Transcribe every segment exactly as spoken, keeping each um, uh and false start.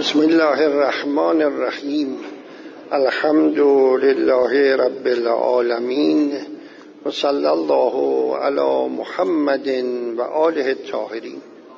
بسم الله الرحمن الرحیم. الحمد لله رب العالمین و صلی الله علی محمد و آله الطاهرین.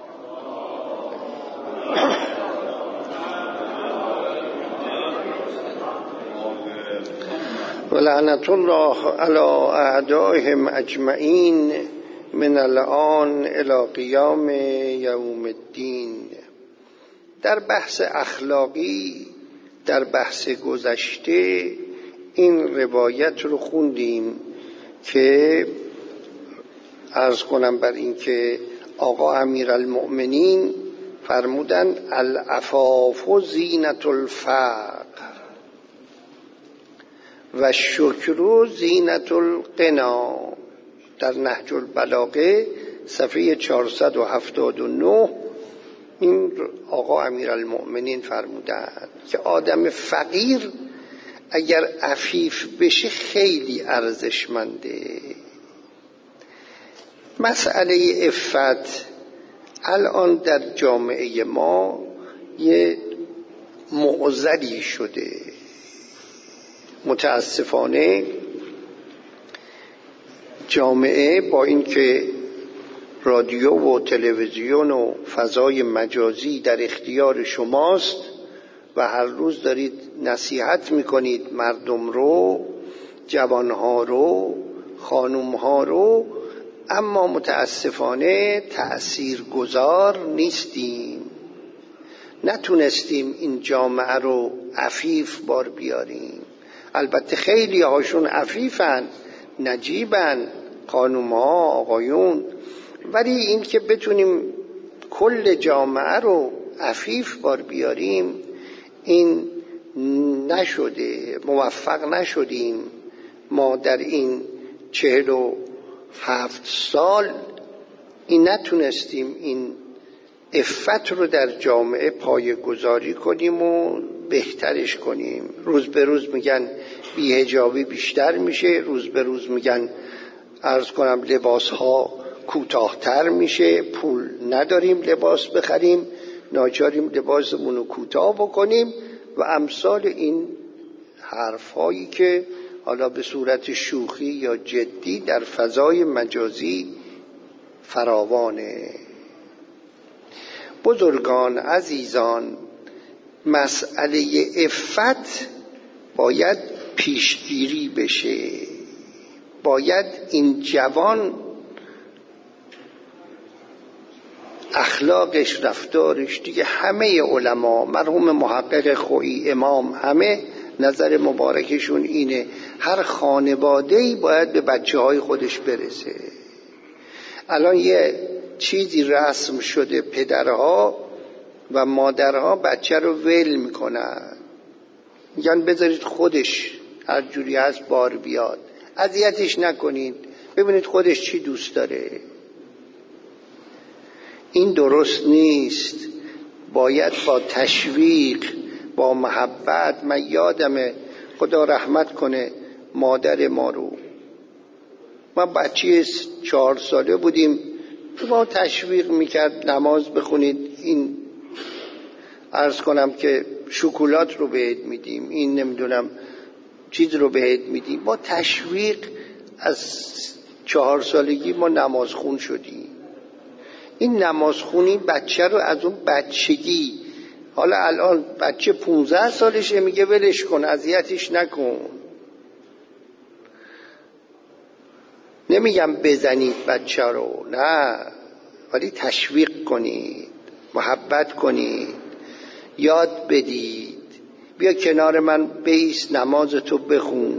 و لعنت الله علی اعدائهم اجمعین من الآن الی قیام یوم الدین. در بحث اخلاقی، در بحث گذشته این روایت رو خوندیم که عرض کنم بر این که آقا امیرالمؤمنین فرمودن العفاف زینت الفقر و شکر زینت الغنا. در نهج البلاغه صفحه چهارصد و هفتاد و نه این آقا امیرالمؤمنین فرمودند که آدم فقیر اگر عفیف بشه خیلی ارزشمنده. مسئله عفت الان در جامعه ما یه معضلی شده. متاسفانه جامعه با اینکه رادیو و تلویزیون و فضای مجازی در اختیار شماست و هر روز دارید نصیحت میکنید مردم رو، جوانها رو، خانومها رو، اما متاسفانه تأثیر گذار نیستیم. نتونستیم این جامعه رو عفیف بار بیاریم. البته خیلی هاشون عفیفن، نجیبن، خانومها، آقایون، ولی این که بتونیم کل جامعه رو عفیف بار بیاریم این نشده، موفق نشدیم. ما در این چهل و هفت سال این نتونستیم این عفت رو در جامعه پایه‌گذاری کنیم و بهترش کنیم. روز به روز میگن بی‌حجابی بیشتر میشه، روز به روز میگن عرض کنم لباس ها کوتاه‌تر میشه، پول نداریم لباس بخریم، ناچاریم لباسمون رو کوتاه بکنیم و امثال این حرفایی که حالا به صورت شوخی یا جدی در فضای مجازی فراوانه. بزرگان عزیزان، مسئله عفت باید پیشگیری بشه. باید این جوان اخلاقش، رفتارش، دیگه همه علما، مرحوم محقق خویی، امام، همه نظر مبارکشون اینه هر خانواده‌ای باید به بچه های خودش برسه. الان یه چیزی رسم شده، پدرها و مادرها بچه رو ول میکنن، میگن بذارید خودش هر جوری هست بار بیاد، اذیتش نکنید، ببینید خودش چی دوست داره. این درست نیست. باید با تشویق، با محبت. من یادمه، خدا رحمت کنه مادر ما رو، ما بچه چهار ساله بودیم، ما تشویق میکرد نماز بخونید، این عرض کنم که شکلات رو بهت میدیم، این نمیدونم چیز رو بهت میدیم. با تشویق از چهار سالگی ما نماز خون شدیم. این نمازخونی بچه رو از اون بچگی، حالا الان بچه پونزده سالشه میگه ولش کن، اذیتش نکن. نمیگم بزنید بچه رو، نه، ولی تشویق کنید، محبت کنید، یاد بدید، بیا کنار من بایست نمازتو بخون.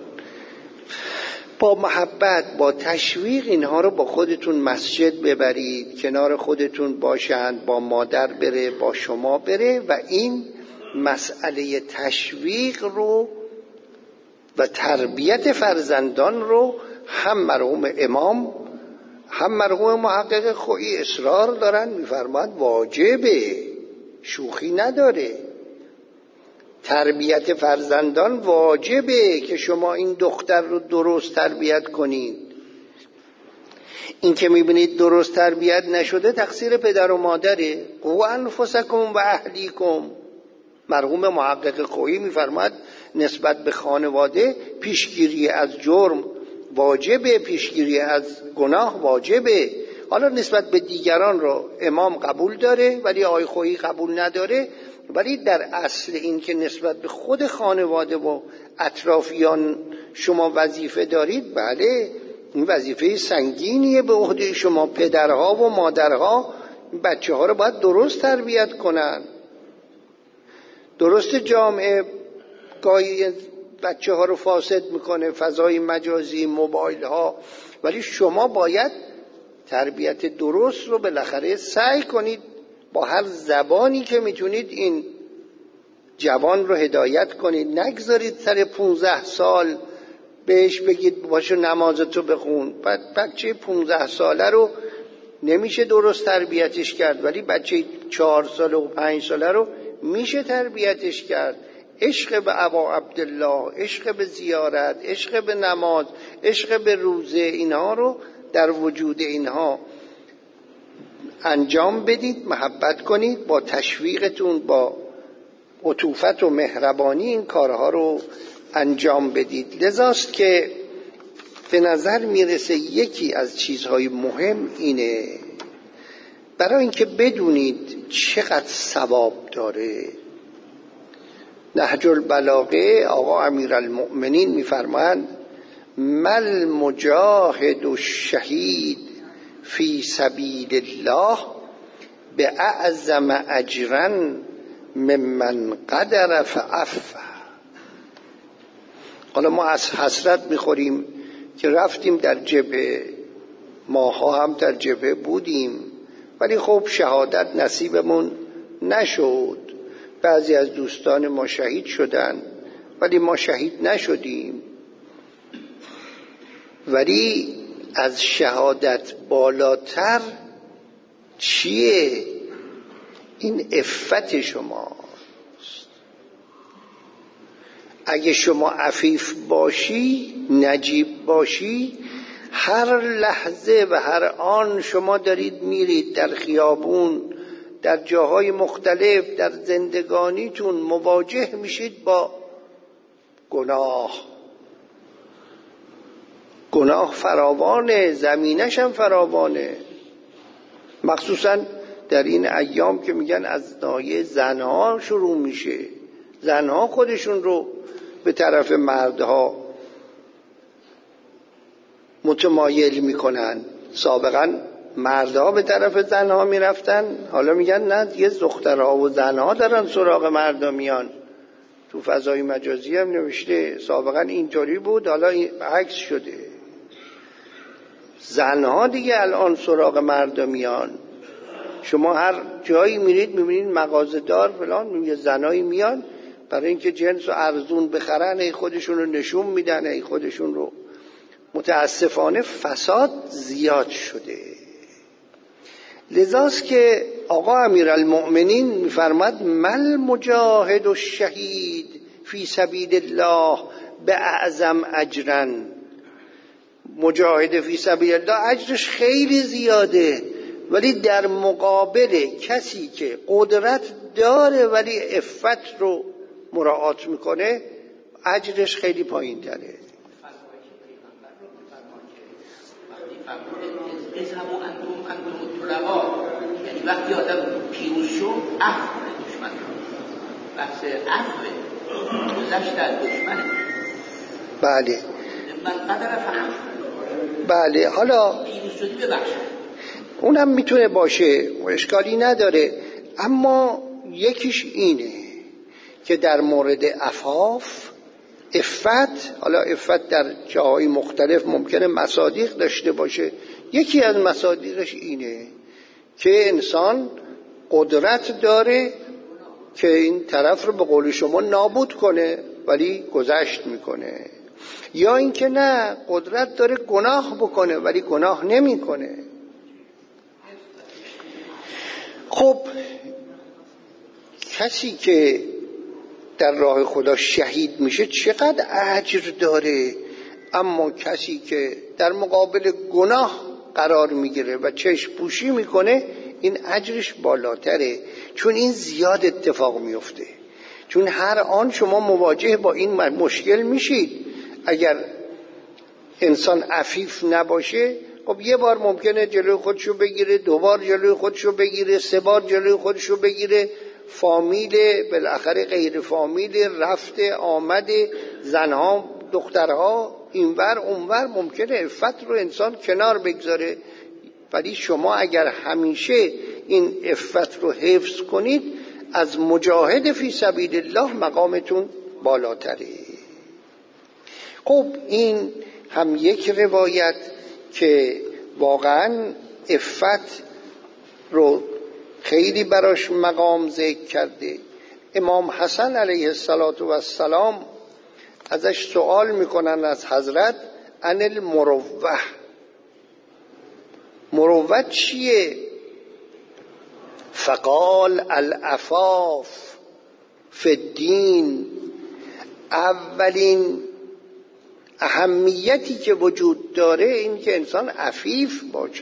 با محبت، با تشویق اینها رو با خودتون مسجد ببرید، کنار خودتون باشند، با مادر بره، با شما بره و این مسئله تشویق رو و تربیت فرزندان رو هم مرحوم امام هم مرحوم محقق خویی اصرار دارن، میفرماد واجبه، شوخی نداره. تربیت فرزندان واجبه که شما این دختر رو درست تربیت کنید. این که میبینید درست تربیت نشده تقصیر پدر و مادره. قوا انفسکم و اهلیکم، مرحوم محقق خویی میفرماد نسبت به خانواده پیشگیری از جرم واجبه، پیشگیری از گناه واجبه. حالا نسبت به دیگران رو امام قبول داره ولی آقای خویی قبول نداره، ولی در اصل این که نسبت به خود خانواده و اطرافیان شما وظیفه دارید، بله این وظیفه سنگینیه به عهده شما. پدرها و مادرها بچه ها رو باید درست تربیت کنن. درست جامعه گاهی بچه ها رو فاسد میکنه، فضای مجازی، موبایل ها، ولی شما باید تربیت درست رو بالاخره سعی کنید با هر زبانی که میتونید این جوان رو هدایت کنید. نگذارید سر پونزده سال بهش بگید باشو نمازتو بخون. بعد بچه پونزده ساله رو نمیشه درست تربیتش کرد، ولی بچه چهار ساله و پنج ساله رو میشه تربیتش کرد. عشق به ابا عبدالله، عشق به زیارت، عشق به نماز، عشق به روزه، اینها رو در وجود اینها انجام بدید، محبت کنید، با تشویقتون، با عطوفت و مهربانی این کارها رو انجام بدید. لذاست که به نظر میرسه یکی از چیزهای مهم اینه، برای اینکه بدونید چقدر ثواب داره. نهج البلاغه آقا امیرالمؤمنین میفرمایند مل مجاهد الشهید فی سبیل الله به اعظم اجرا ممن قدر فعفا. حالا ما از حسرت میخوریم که رفتیم در جبهه، ماها هم در جبهه بودیم ولی خب شهادت نصیبمون نشد. بعضی از دوستان ما شهید شدن ولی ما شهید نشدیم. ولی از شهادت بالاتر چیه؟ این عفت شماست. اگه شما عفیف باشی، نجیب باشی، هر لحظه و هر آن شما دارید میرید در خیابون، در جاهای مختلف در زندگانیتون مواجه میشید با گناه. گناه فراوانه، زمینش هم فراوانه، مخصوصا در این ایام که میگن از ناحیه زنها شروع میشه. زنها خودشون رو به طرف مردها متمایل میکنن. سابقا مردها به طرف زنها میرفتن، حالا میگن نه دیگه دخترها و زنها دارن سراغ مردا میان. تو فضای مجازی هم نوشته سابقا اینطوری بود، حالا عکس شده. زنها دیگه الان سراغ مردا میان. شما هر جایی میرید میبینید مغازه‌دار فلان، میگه زنایی میان برای اینکه جنس و ارزون بخرن، ای خودشون رو نشون میدن، ای خودشون رو. متاسفانه فساد زیاد شده. لذاست که آقا امیرالمؤمنین میفرماد مل مجاهد الشهید فی سبیل الله به اعظم اجرا. مجاهد فی سبیل الله اجرش خیلی زیاده، ولی در مقابل کسی که قدرت داره ولی عفت رو مراعات میکنه اجرش خیلی پایین تره. یعنی وقتی آدم پیروز شد عفو کنه دشمن رو. بحث عفو گذشت از دشمن. بله من قدر فهم. بله حالا پیروز شدی ببخش، اونم میتونه باشه و اشکالی نداره، اما یکیش اینه که در مورد عفاف، عفت، حالا عفت در جاهای مختلف ممکنه مصادیق داشته باشه. یکی از مصادیقش اینه که انسان قدرت داره که این طرف رو به قول شما نابود کنه ولی گذشت میکنه، یا اینکه نه قدرت داره گناه بکنه ولی گناه نمیکنه. خب کسی که در راه خدا شهید میشه چقدر اجر داره، اما کسی که در مقابل گناه قرار میگیره و چشم پوشی میکنه این اجرش بالاتره، چون این زیاد اتفاق میفته. چون هر آن شما مواجه با این مشکل میشید. اگر انسان عفیف نباشه، خب یه بار ممکنه جلوی خودشو بگیره، دو بار جلوی خودشو بگیره، سه بار جلوی خودشو بگیره، فامیل بالاخره غیر فامیل، رفته آمده، زنها دخترها اینور اونور، ممکنه عفت رو انسان کنار بگذاره. ولی شما اگر همیشه این عفت رو حفظ کنید، از مجاهد فی سبیل الله مقامتون بالاتره. خب این هم یک روایت که واقعا عفت رو خیلی براش مقام ذکر کرده. امام حسن علیه السلام ازش سوال میکنن از حضرت عن المروه، مروت چیه؟ فقال العفاف فی الدین، اولین اهمیتی که وجود داره این که انسان عفیف باشه.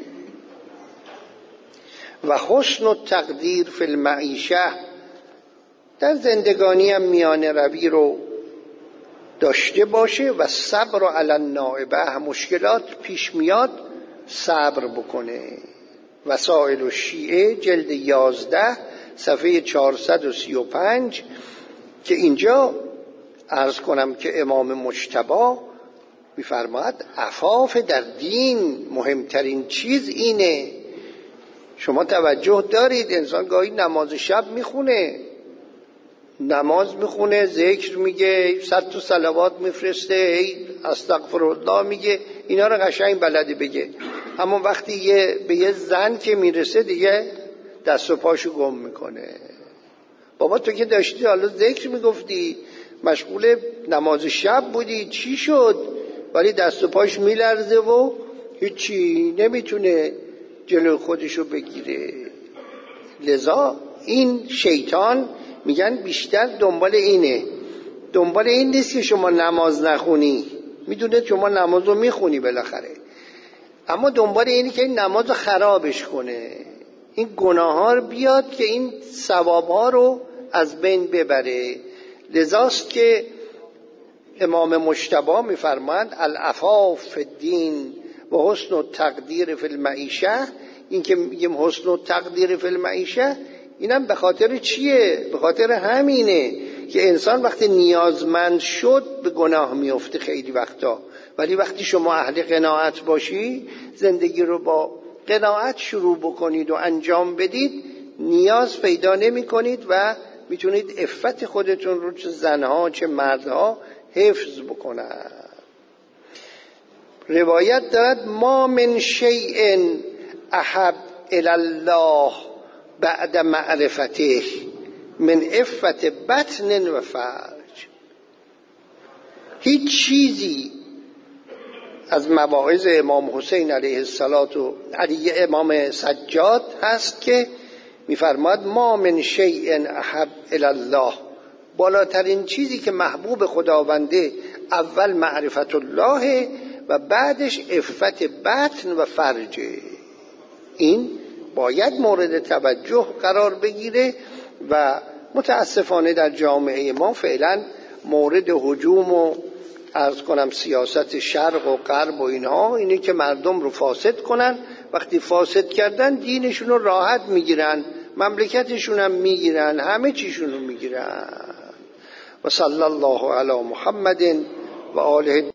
و حسن التقدیر فی المعیشه، در زندگانی هم میانه روی رو داشته باشه. و صبر علی النائبه، مشکلات پیش میاد صبر بکنه. وسائل الشیعه جلد یازده صفحه چهارصد و سی و پنج، که اینجا عرض کنم که امام مجتبی میفرماید عفاف در دین مهمترین چیز اینه. شما توجه دارید انسان گاهی نماز شب میخونه، نماز میخونه، ذکر میگه، صد تا صلوات میفرسته، ای استغفرالله میگه، اینا رو قشنگ بلده بگه. اما وقتی یه به یه زن که میرسه دیگه دست و پاشو گم میکنه. بابا تو که داشتی حالا ذکر میگفتی، مشغول نماز شب بودی، چی شد؟ ولی دست و پاش میلرزه و هیچی نمیتونه جلو خودشو بگیره. لذا این شیطان میگن بیشتر دنبال اینه، دنبال این نیست که شما نماز نخونی، میدونه شما نماز رو میخونی بالاخره، اما دنبال اینه که این نماز رو خرابش کنه، این گناه ها رو بیاد که این ثواب ها رو از بین ببره. لذاست که امام مجتبی میفرماند العفاف فی الدین و حسن التقدیر فی المعیشه. این که میگیم حسن التقدیر فی المعیشه، اینم به خاطر چیه؟ به خاطر همینه که انسان وقتی نیازمند شد به گناه میفته خیلی وقتا، ولی وقتی شما اهل قناعت باشی، زندگی رو با قناعت شروع بکنید و انجام بدید، نیاز پیدا نمی کنید و میتونید عفت خودتون رو چه زنها چه مردها حفظ بکنن. روایت دارد ما من شیء احب الی الله بعد معرفته من عفت بطن و فرج. هیچ چیزی از مواعظ امام حسین علیه السلام و علی امام سجاد هست که میفرماد ما من شیء احب الی الله، بالاترین چیزی که محبوب خداونده اول معرفت الله و بعدش عفت بطن و فرج. این باید مورد توجه قرار بگیره و متاسفانه در جامعه ما فعلا مورد هجوم و عرض کنم سیاست شرق و غرب و اینها اینه که مردم رو فاسد کنن. وقتی فاسد کردن دینشون رو راحت میگیرن، مملکتشون هم میگیرن، همه چیشون رو میگیرن. و صلی الله علی محمد و آله